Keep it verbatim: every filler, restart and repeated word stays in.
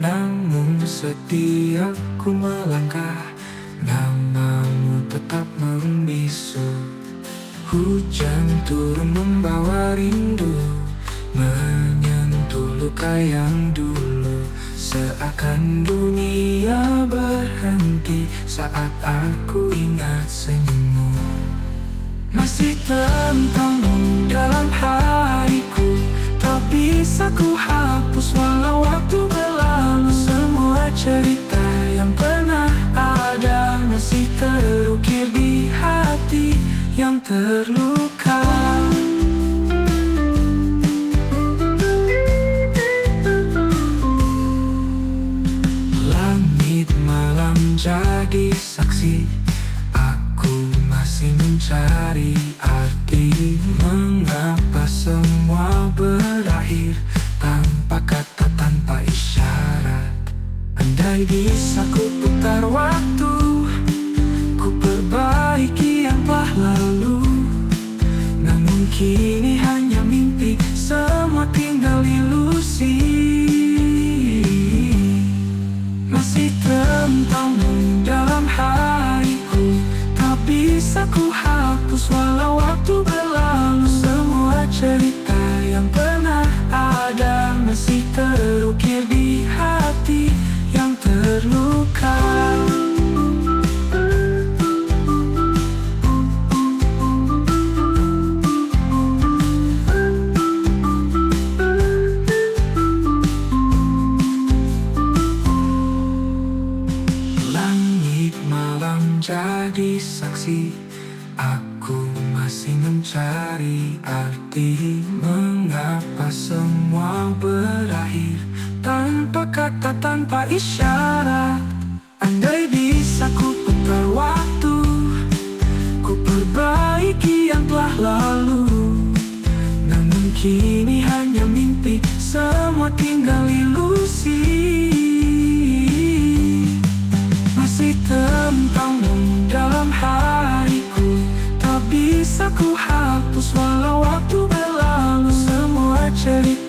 Namun setiap ku melangkah, namamu tetap membisu. Hujan turun membawa rindu, menyentuh luka yang dulu. Seakan dunia berhenti saat aku ingat senyummu. Masih tentangmu dalam hariku, tak bisa ku hapus walau waktu berlalu. Semua cerita yang pernah ada masih terukir di hati yang terluka. Langit malam jadi saksi, aku masih mencari arti. Mengapa semua berakhir tanpa kata, tanpa isyarat? Andai bisa ku putar waktu, ku perbaiki yang telah lalu. Namun kini hanya mimpi, semua tinggal ilusi. Masih tentangmu dalam hariku, tak bisa ku hapus walau waktu berlalu. Semua cerita yang pernah ada masih terukir di hati yang terluka. Langit malam jadi saksi, aku masih mencari arti. Mengapa semua berakhir tanpa kata, tanpa isyarat? Andai bisa ku putar waktu, ku perbaiki yang telah lalu. Namun kini hanya mimpi, semua tinggal ilusi. Masih tentangmu dalam hariku, tak bisa ku hapus walau waktu berlalu. Semua cerita